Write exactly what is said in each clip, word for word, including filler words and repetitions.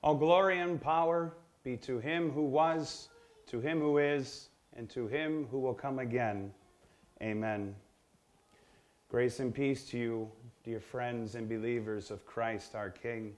All glory and power be to him who was, to him who is, and to him who will come again. Amen. Grace and peace to you, dear friends and believers of Christ our King.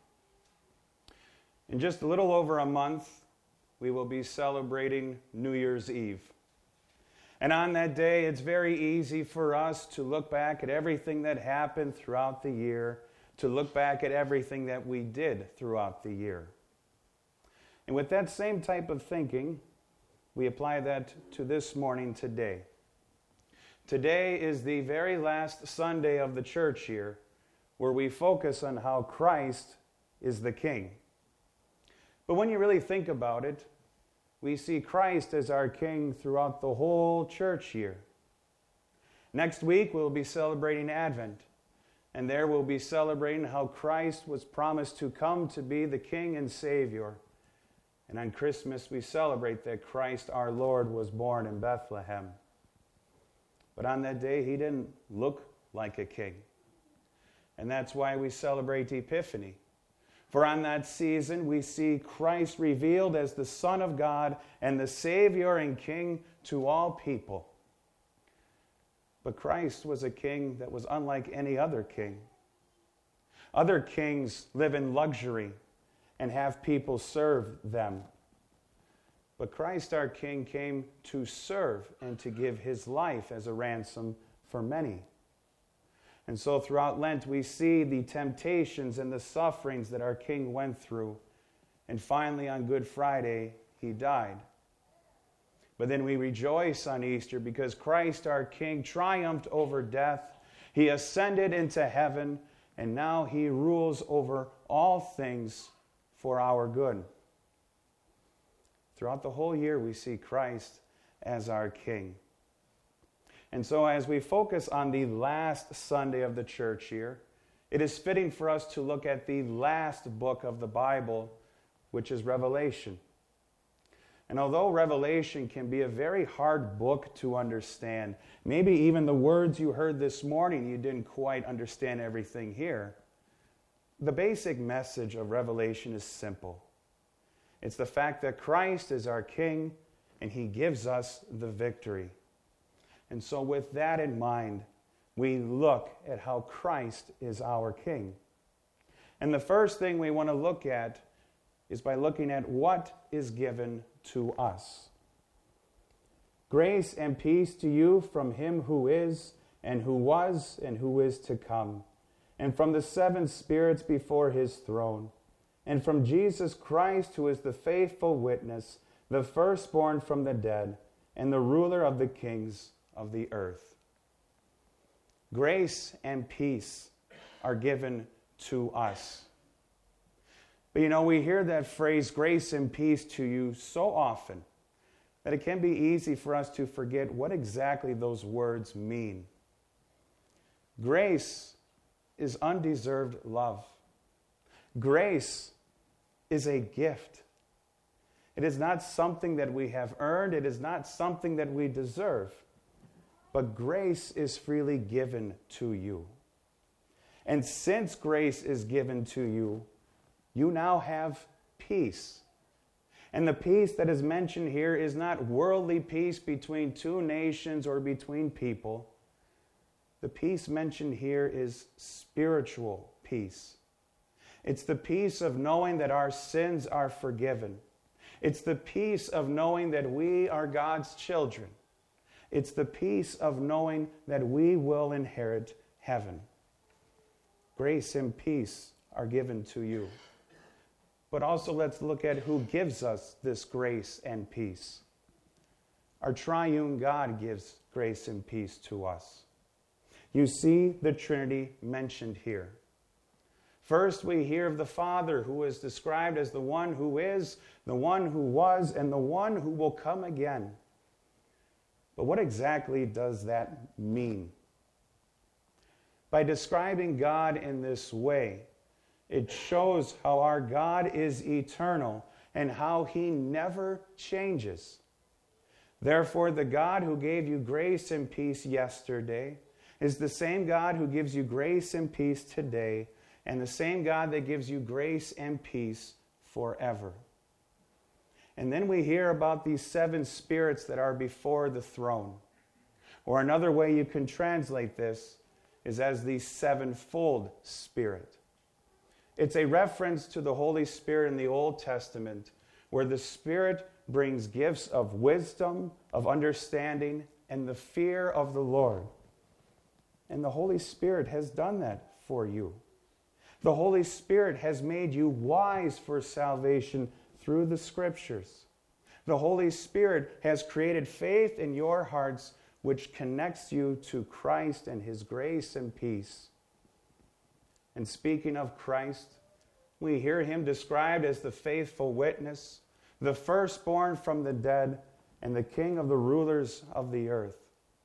In just a little over a month, we will be celebrating New Year's Eve. And on that day, it's very easy for us to look back at everything that happened throughout the year, to look back at everything that we did throughout the year. And with that same type of thinking, we apply that to this morning today. Today is the very last Sunday of the church year, where we focus on how Christ is the King. But when you really think about it, we see Christ as our King throughout the whole church year. Next week, we'll be celebrating Advent, and there we'll be celebrating how Christ was promised to come to be the King and Savior. And on Christmas, we celebrate that Christ our Lord was born in Bethlehem. But on that day, he didn't look like a king. And that's why we celebrate Epiphany. For on that season, we see Christ revealed as the Son of God and the Savior and King to all people. But Christ was a king that was unlike any other king. Other kings live in luxury and have people serve them. But Christ our King came to serve and to give his life as a ransom for many. And so throughout Lent, we see the temptations and the sufferings that our King went through. And finally, on Good Friday, he died. But then we rejoice on Easter because Christ, our King, triumphed over death. He ascended into heaven, and now he rules over all things for our good. Throughout the whole year, we see Christ as our King. And so as we focus on the last Sunday of the church year, it is fitting for us to look at the last book of the Bible, which is Revelation. And although Revelation can be a very hard book to understand, maybe even the words you heard this morning, you didn't quite understand everything here. The basic message of Revelation is simple. It's the fact that Christ is our King, and he gives us the victory. And so with that in mind, we look at how Christ is our King. And the first thing we want to look at is by looking at what is given to us. Grace and peace to you from him who is, and who was, and who is to come, and from the seven spirits before his throne, and from Jesus Christ, who is the faithful witness, the firstborn from the dead, and the ruler of the kings of the earth. Grace and peace are given to us. But you know, we hear that phrase, grace and peace to you, so often that it can be easy for us to forget what exactly those words mean. Grace is undeserved love. Grace is a gift. It is not something that we have earned. It is not something that we deserve. But grace is freely given to you. And since grace is given to you, you now have peace. And the peace that is mentioned here is not worldly peace between two nations or between people. The peace mentioned here is spiritual peace. It's the peace of knowing that our sins are forgiven. It's the peace of knowing that we are God's children. It's the peace of knowing that we will inherit heaven. Grace and peace are given to you. But also let's look at who gives us this grace and peace. Our triune God gives grace and peace to us. You see the Trinity mentioned here. First, we hear of the Father, who is described as the one who is, the one who was, and the one who will come again. But what exactly does that mean? By describing God in this way, it shows how our God is eternal and how he never changes. Therefore, the God who gave you grace and peace yesterday is the same God who gives you grace and peace today, and the same God that gives you grace and peace forever. And then we hear about these seven spirits that are before the throne. Or another way you can translate this is as the sevenfold Spirit. It's a reference to the Holy Spirit in the Old Testament, where the Spirit brings gifts of wisdom, of understanding, and the fear of the Lord. And the Holy Spirit has done that for you. The Holy Spirit has made you wise for salvation through the Scriptures. The Holy Spirit has created faith in your hearts, which connects you to Christ and His grace and peace. And speaking of Christ, we hear Him described as the faithful witness, the firstborn from the dead, and the King of the rulers of the earth.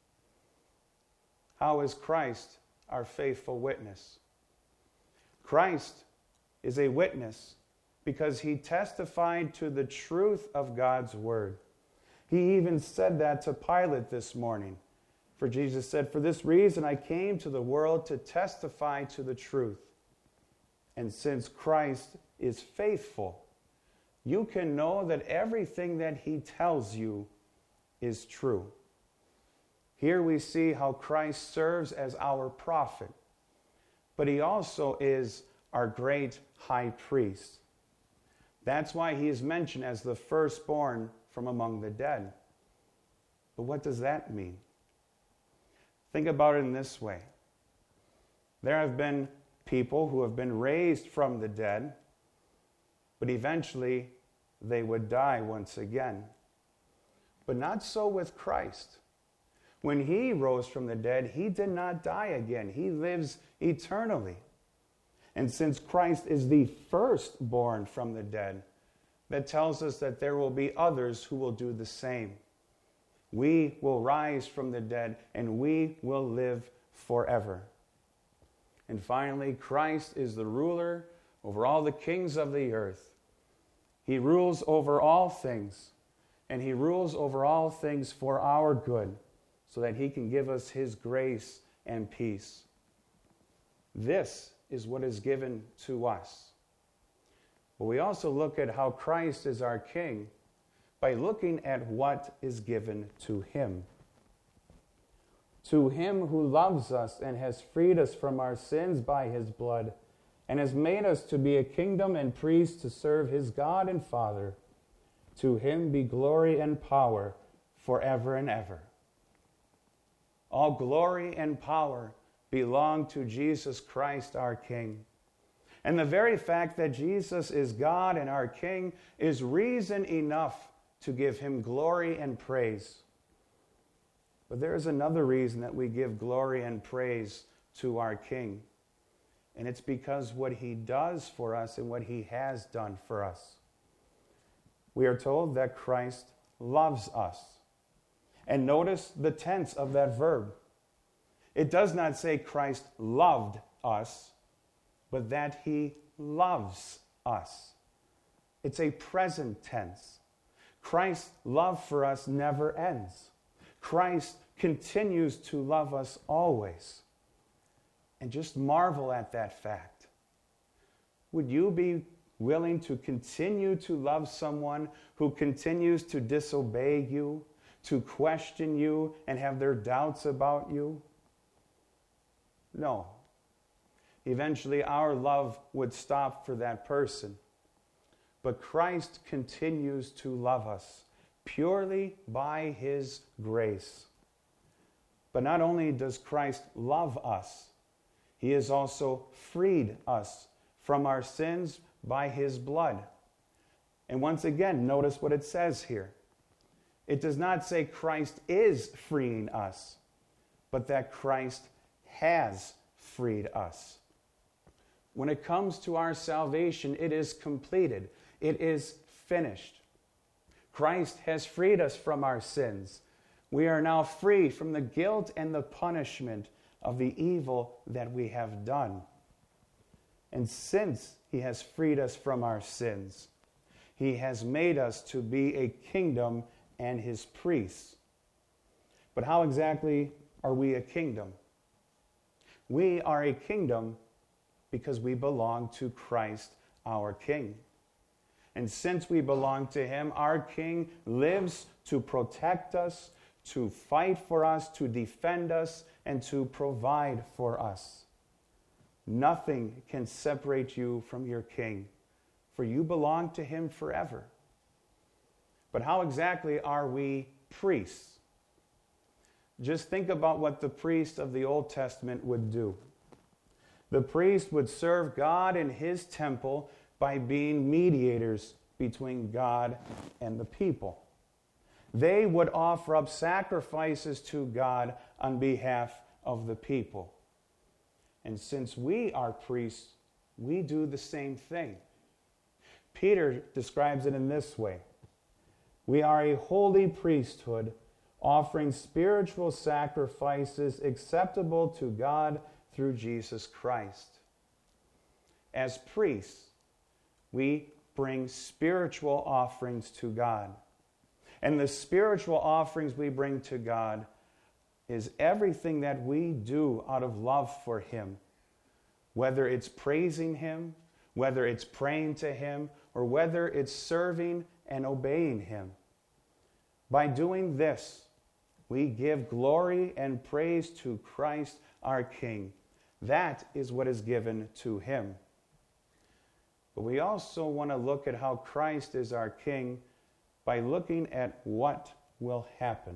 How is Christ our faithful witness? Christ is a witness because He testified to the truth of God's word. He even said that to Pilate this morning. For Jesus said, "For this reason I came to the world to testify to the truth." And since Christ is faithful, you can know that everything that He tells you is true. Here we see how Christ serves as our prophet, but He also is our great high priest. That's why He is mentioned as the firstborn from among the dead. But what does that mean? Think about it in this way. There have been people who have been raised from the dead, but eventually they would die once again. But not so with Christ. When He rose from the dead, He did not die again. He lives eternally. And since Christ is the firstborn from the dead, that tells us that there will be others who will do the same. We will rise from the dead, and we will live forever. And finally, Christ is the ruler over all the kings of the earth. He rules over all things, and He rules over all things for our good, so that He can give us His grace and peace. This is what is given to us. But we also look at how Christ is our King by looking at what is given to Him. To Him who loves us and has freed us from our sins by His blood, and has made us to be a kingdom and priests to serve His God and Father, to Him be glory and power forever and ever. All glory and power belong to Jesus Christ, our King. And the very fact that Jesus is God and our King is reason enough to give Him glory and praise. But there is another reason that we give glory and praise to our King. And it's because what He does for us and what He has done for us. We are told that Christ loves us. And notice the tense of that verb. It does not say Christ loved us, but that He loves us. It's a present tense. Christ's love for us never ends. Christ continues to love us always. And just marvel at that fact. Would you be willing to continue to love someone who continues to disobey you, to question you, and have their doubts about you? No. Eventually, our love would stop for that person. But Christ continues to love us purely by His grace. But not only does Christ love us, He has also freed us from our sins by His blood. And once again, notice what it says here. It does not say Christ is freeing us, but that Christ has freed us. When it comes to our salvation, it is completed. It is finished. Christ has freed us from our sins. We are now free from the guilt and the punishment of the evil that we have done. And since He has freed us from our sins, He has made us to be a kingdom and His priests. But how exactly are we a kingdom? We are a kingdom because we belong to Christ our King. And since we belong to him, our King lives to protect us, to fight for us, to defend us, and to provide for us. Nothing can separate you from your King, for you belong to him forever. But how exactly are we priests? Just think about what the priest of the Old Testament would do. The priest would serve God in his temple by being mediators between God and the people. They would offer up sacrifices to God on behalf of the people. And since we are priests, we do the same thing. Peter describes it in this way: we are a holy priesthood, offering spiritual sacrifices acceptable to God through Jesus Christ. As priests, we bring spiritual offerings to God. And the spiritual offerings we bring to God is everything that we do out of love for him, whether it's praising him, whether it's praying to him, or whether it's serving and obeying him. By doing this, we give glory and praise to Christ our King. That is what is given to him. But we also want to look at how Christ is our King by looking at what will happen.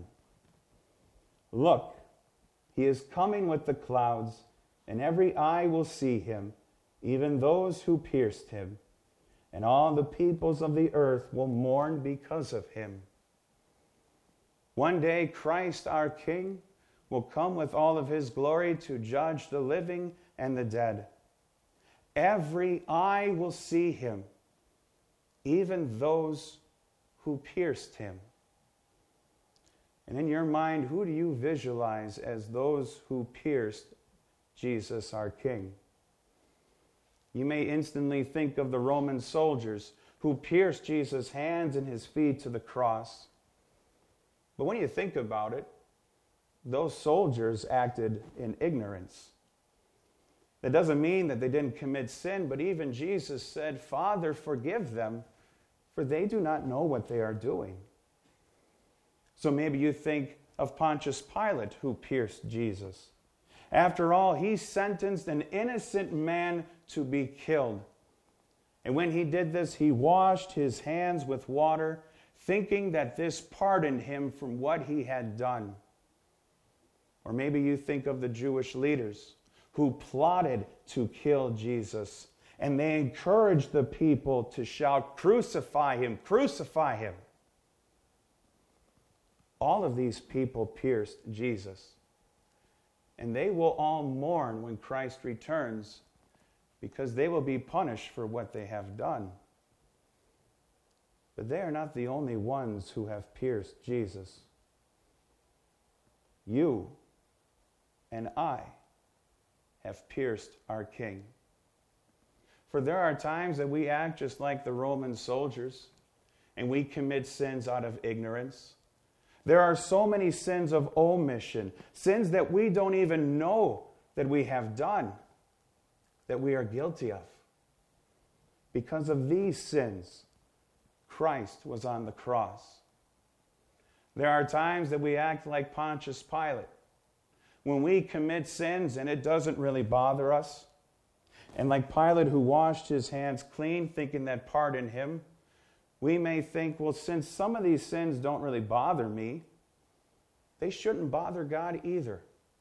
Look, he is coming with the clouds, and every eye will see him, even those who pierced him, and all the peoples of the earth will mourn because of him. One day, Christ our King will come with all of his glory to judge the living and the dead. Every eye will see him, even those who pierced him. And in your mind, who do you visualize as those who pierced Jesus our King? You may instantly think of the Roman soldiers who pierced Jesus' hands and his feet to the cross. But when you think about it, those soldiers acted in ignorance. That doesn't mean that they didn't commit sin, but even Jesus said, "Father, forgive them, for they do not know what they are doing." So maybe you think of Pontius Pilate, who pierced Jesus. After all, he sentenced an innocent man to be killed. And when he did this, he washed his hands with water, thinking that this pardoned him from what he had done. Or maybe you think of the Jewish leaders who plotted to kill Jesus, and they encouraged the people to shout, "Crucify him, crucify him." All of these people pierced Jesus, and they will all mourn when Christ returns because they will be punished for what they have done. But they are not the only ones who have pierced Jesus. You and I have pierced our King. For there are times that we act just like the Roman soldiers, and we commit sins out of ignorance. There are so many sins of omission, sins that we don't even know that we have done, that we are guilty of. Because of these sins, Christ was on the cross. There are times that we act like Pontius Pilate, when we commit sins and it doesn't really bother us. And like Pilate, who washed his hands clean, thinking that pardoned him, we may think, well, since some of these sins don't really bother me, they shouldn't bother God either.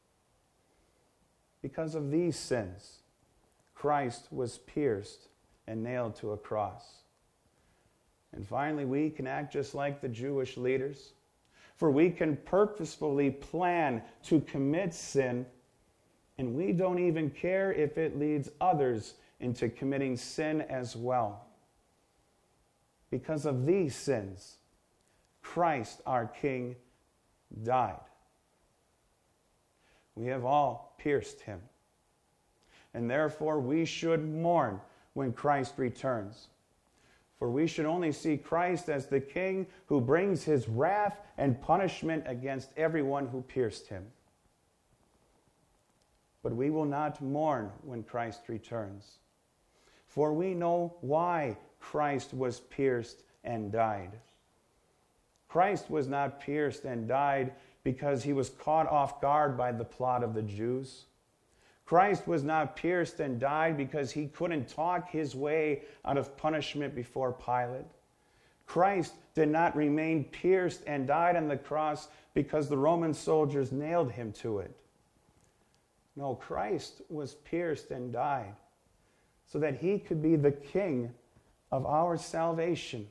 Because of these sins, Christ was pierced and nailed to a cross. And finally, we can act just like the Jewish leaders, for we can purposefully plan to commit sin, and we don't even care if it leads others into committing sin as well. Because of these sins, Christ, our King, died. We have all pierced him, and therefore we should mourn when Christ returns. For we should only see Christ as the King who brings his wrath and punishment against everyone who pierced him. But we will not mourn when Christ returns. For we know why Christ was pierced and died. Christ was not pierced and died because he was caught off guard by the plot of the Jews. Christ was not pierced and died because he couldn't talk his way out of punishment before Pilate. Christ did not remain pierced and died on the cross because the Roman soldiers nailed him to it. No, Christ was pierced and died so that he could be the king of our salvation.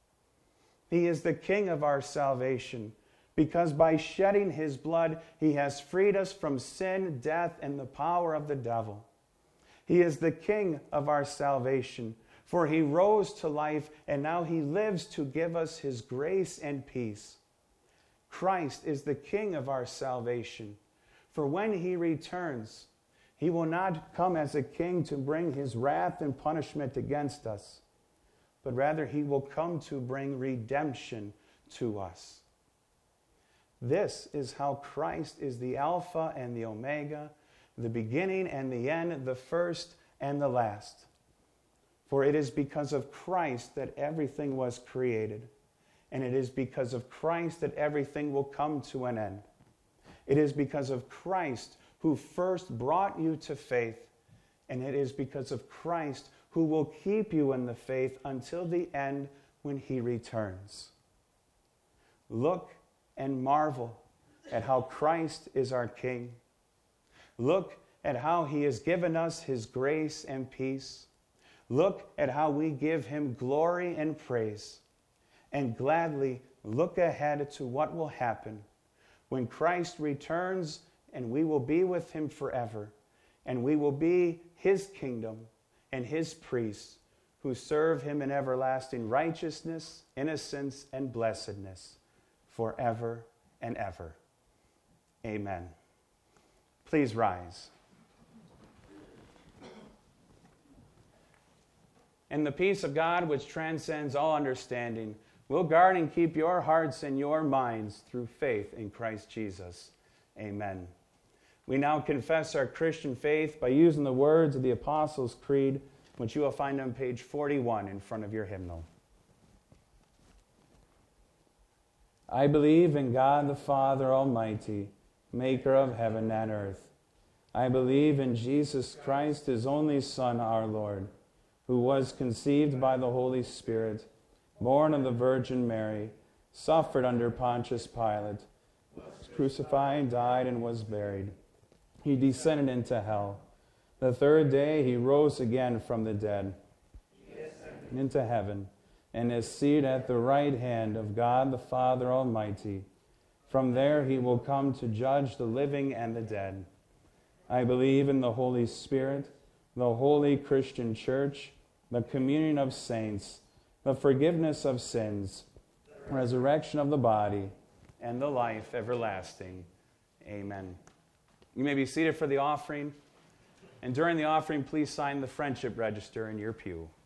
He is the king of our salvation because by shedding his blood, he has freed us from sin, death, and the power of the devil. He is the king of our salvation, for he rose to life, and now he lives to give us his grace and peace. Christ is the king of our salvation, for when he returns, he will not come as a king to bring his wrath and punishment against us, but rather he will come to bring redemption to us. This is how Christ is the Alpha and the Omega, the beginning and the end, the first and the last. For it is because of Christ that everything was created, and it is because of Christ that everything will come to an end. It is because of Christ who first brought you to faith, and it is because of Christ who will keep you in the faith until the end when he returns. Look and marvel at how Christ is our King. Look at how he has given us his grace and peace. Look at how we give him glory and praise. And gladly look ahead to what will happen when Christ returns, and we will be with him forever. And we will be his kingdom and his priests who serve him in everlasting righteousness, innocence, and blessedness forever and ever. Amen. Please rise. And the peace of God, which transcends all understanding, will guard and keep your hearts and your minds through faith in Christ Jesus. Amen. We now confess our Christian faith by using the words of the Apostles' Creed, which you will find on page forty-one in front of your hymnal. I believe in God the Father Almighty, maker of heaven and earth. I believe in Jesus Christ, his only Son, our Lord, who was conceived by the Holy Spirit, born of the Virgin Mary, suffered under Pontius Pilate, was crucified, died, and was buried. He descended into hell. The third day he rose again from the dead, into heaven, and is seated at the right hand of God the Father Almighty. From there he will come to judge the living and the dead. I believe in the Holy Spirit, the holy Christian Church, the communion of saints, the forgiveness of sins, resurrection of the body, and the life everlasting. Amen. You may be seated for the offering. And during the offering, please sign the friendship register in your pew.